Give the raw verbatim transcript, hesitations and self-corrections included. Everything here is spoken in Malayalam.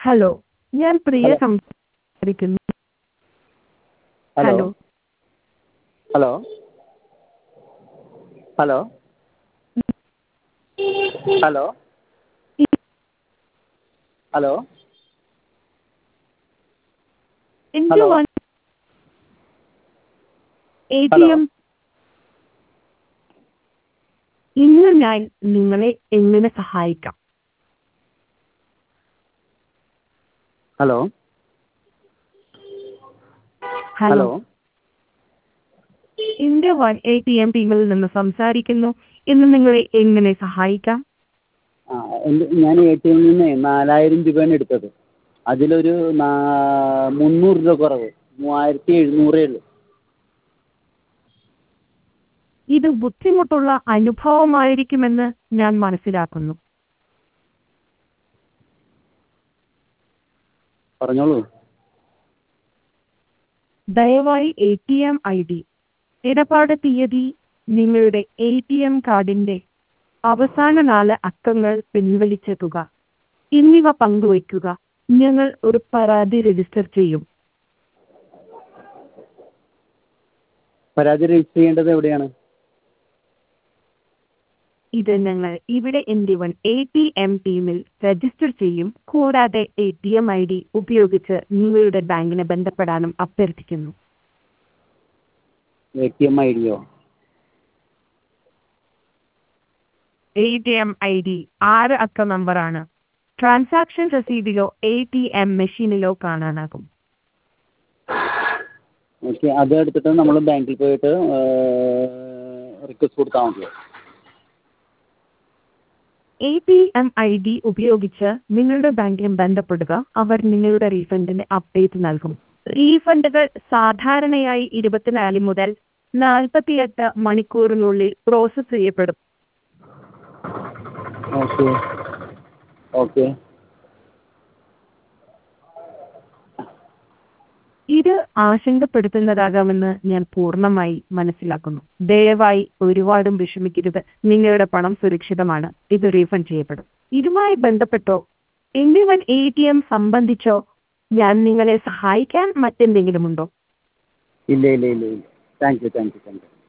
ഹലോ, ഞാൻ പ്രിയ ഹലോ സംസാരിക്കുന്നു. Hello hello hello hello hello hello എൻ്റെ hello one A T hello M ഇന്ന് ഞാൻ നിങ്ങളെ എങ്ങനെ സഹായിക്കാം? ഹലോ ഹലോ, ഹലോ എൻ്റെ വൺ എ ടി എം ടീമിൽ നിന്ന് സംസാരിക്കുന്നു. ഇന്ന് നിങ്ങളെ എങ്ങനെ സഹായിക്കാം? ആ എൻ്റെ ഞാൻ എ ടി എമ്മിൽ നിന്ന് നാലായിരം രൂപയാണ് എടുത്തത്. അതിലൊരു നാ മുന്നൂറ് രൂപ കുറവ്, മൂവായിരത്തി എഴുന്നൂറേ ഉള്ളൂ. ഇത് ബുദ്ധിമുട്ടുള്ള അനുഭവമായിരിക്കുമെന്ന് ഞാൻ മനസ്സിലാക്കുന്നു. പറഞ്ഞോളൂ. ദയവായി A T M I D, ഇടപാട് തീയതി, നിങ്ങളുടെ എ ടി എം കാർഡിൻ്റെ അവസാന നാല് അക്കങ്ങൾ പിൻവലിച്ച തുക എന്നിവ പങ്കുവയ്ക്കുക. ഞങ്ങൾ ഒരു പരാതി രജിസ്റ്റർ ചെയ്യും. പരാതി രജിസ്റ്റർ ചെയ്യേണ്ടത് എവിടെയാണ്? ഇത് ഞങ്ങൾ ഇവിടെ എൻ്റെ വൺ എ ടി എം ടീമിൽ രജിസ്റ്റർ ചെയ്യും. കൂടാതെ A T M I D ഉപയോഗിച്ച് നിങ്ങളുടെ ബാങ്കിനെ ബന്ധപ്പെടാനും അഭ്യർത്ഥിക്കുന്നു. എ ടി എം ഐ ഡിയോ? A T M I D ആറ് അക്ക നമ്പറാണ്. ട്രാൻസാക്ഷൻ രസീതിലോ എ ടി എം മെഷീനിലോ കാണാനാകും. ഓക്കെ, അത് എടുത്തിട്ട് നമ്മൾ ബാങ്കിൽ പോയിട്ട് റിക്വസ്റ്റ് കൊടുത്താൽ മതിയോ? A T M I D ഉപയോഗിച്ച് നിങ്ങളുടെ ബാങ്കിനെ ബന്ധപ്പെടുക. അവർ നിങ്ങളുടെ റീഫണ്ടിന് അപ്ഡേറ്റ് നൽകും. റീഫണ്ടുകൾ സാധാരണയായി ഇരുപത്തിനാല് മുതൽ നാൽപ്പത്തിയെട്ട് മണിക്കൂറിനുള്ളിൽ പ്രോസസ്സ് ചെയ്യപ്പെടും. ഓക്കെ ഓക്കെ ഇത് ആശങ്കപ്പെടുത്തുന്നതാകാമെന്ന് ഞാൻ പൂർണ്ണമായി മനസ്സിലാക്കുന്നു. ദയവായി ഒരുപാടും വിഷമിക്കരുത്. നിങ്ങളുടെ പണം സുരക്ഷിതമാണ്. ഇത് റീഫണ്ട് ചെയ്യപ്പെടും. ഇതുമായി ബന്ധപ്പെട്ടോ എൻ്റെ വൺ എ ടി എം സംബന്ധിച്ചോ ഞാൻ നിങ്ങളെ സഹായിക്കാൻ മറ്റെന്തെങ്കിലും ഉണ്ടോ? ഇല്ല ഇല്ല ഇല്ല ഇല്ല thank you thank you thank U